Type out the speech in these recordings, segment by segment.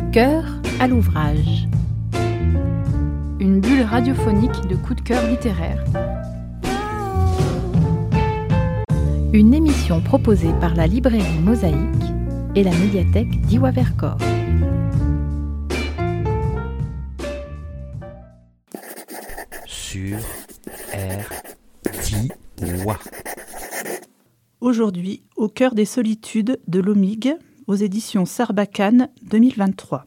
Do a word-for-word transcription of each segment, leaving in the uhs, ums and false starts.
cœur à l'ouvrage. Une bulle radiophonique de coups de cœur littéraire. Une émission proposée par la librairie Mosaïque et la médiathèque d'Iwa Vercors. Sur R T-Wa. Aujourd'hui, au cœur des solitudes de l'Omig, aux éditions Sarbacane deux mille vingt-trois.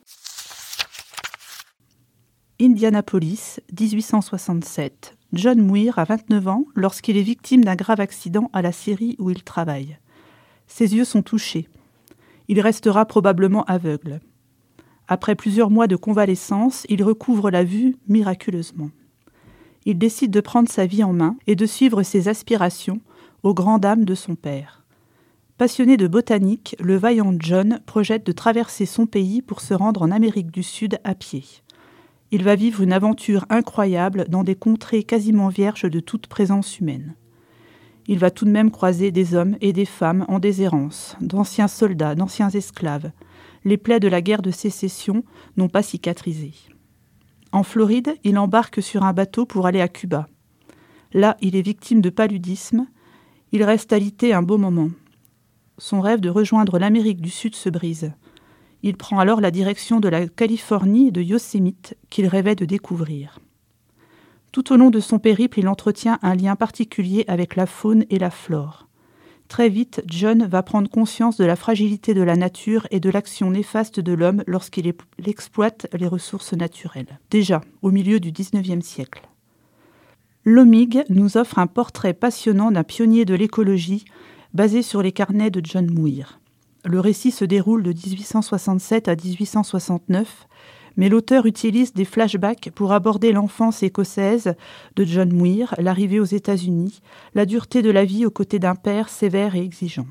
Indianapolis, dix-huit cent soixante-sept. John Muir a vingt-neuf ans lorsqu'il est victime d'un grave accident à la scierie où il travaille. Ses yeux sont touchés. Il restera probablement aveugle. Après plusieurs mois de convalescence, il recouvre la vue miraculeusement. Il décide de prendre sa vie en main et de suivre ses aspirations aux grandes dames de son père. Passionné de botanique, le vaillant John projette de traverser son pays pour se rendre en Amérique du Sud à pied. Il va vivre une aventure incroyable dans des contrées quasiment vierges de toute présence humaine. Il va tout de même croiser des hommes et des femmes en déshérence, d'anciens soldats, d'anciens esclaves. Les plaies de la guerre de sécession n'ont pas cicatrisé. En Floride, il embarque sur un bateau pour aller à Cuba. Là, il est victime de paludisme. Il reste alité un beau moment. Son rêve de rejoindre l'Amérique du Sud se brise. Il prend alors la direction de la Californie et de Yosemite qu'il rêvait de découvrir. Tout au long de son périple, il entretient un lien particulier avec la faune et la flore. Très vite, John va prendre conscience de la fragilité de la nature et de l'action néfaste de l'homme lorsqu'il exploite les ressources naturelles. Déjà, au milieu du dix-neuvième siècle. L'Omig nous offre un portrait passionnant d'un pionnier de l'écologie basé sur les carnets de John Muir. Le récit se déroule de dix-huit cent soixante-sept à dix-huit cent soixante-neuf, mais l'auteur utilise des flashbacks pour aborder l'enfance écossaise de John Muir, l'arrivée aux États-Unis, la dureté de la vie aux côtés d'un père sévère et exigeant.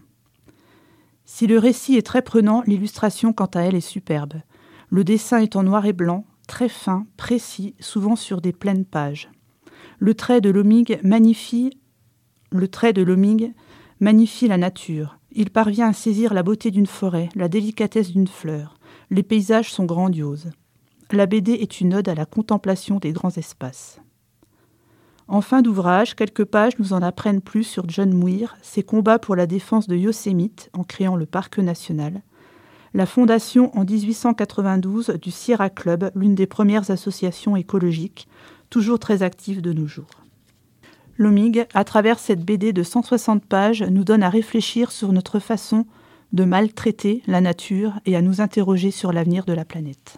Si le récit est très prenant, l'illustration quant à elle est superbe. Le dessin est en noir et blanc, très fin, précis, souvent sur des pleines pages. Le trait de l'Omig magnifie, le trait de l'Omig magnifie la nature. Il parvient à saisir la beauté d'une forêt, la délicatesse d'une fleur. Les paysages sont grandioses. La B D est une ode à la contemplation des grands espaces. En fin d'ouvrage, quelques pages nous en apprennent plus sur John Muir, ses combats pour la défense de Yosemite en créant le parc national, la fondation en dix-huit cent quatre-vingt-douze du Sierra Club, l'une des premières associations écologiques, toujours très active de nos jours. L'Omig, à travers cette B D de cent soixante pages, nous donne à réfléchir sur notre façon de maltraiter la nature et à nous interroger sur l'avenir de la planète.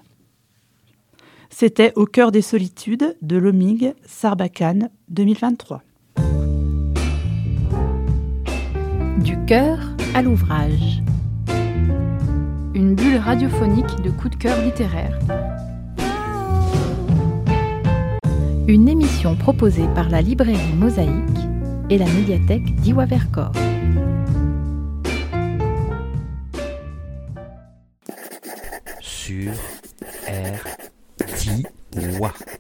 C'était Au cœur des solitudes de l'Omig, Sarbacane deux mille vingt-trois. Du cœur à l'ouvrage. Une bulle radiophonique de coups de cœur littéraire. Une émission proposée par la librairie Mosaïque et la médiathèque d'Iwa Vercors. Sur R T-Wa.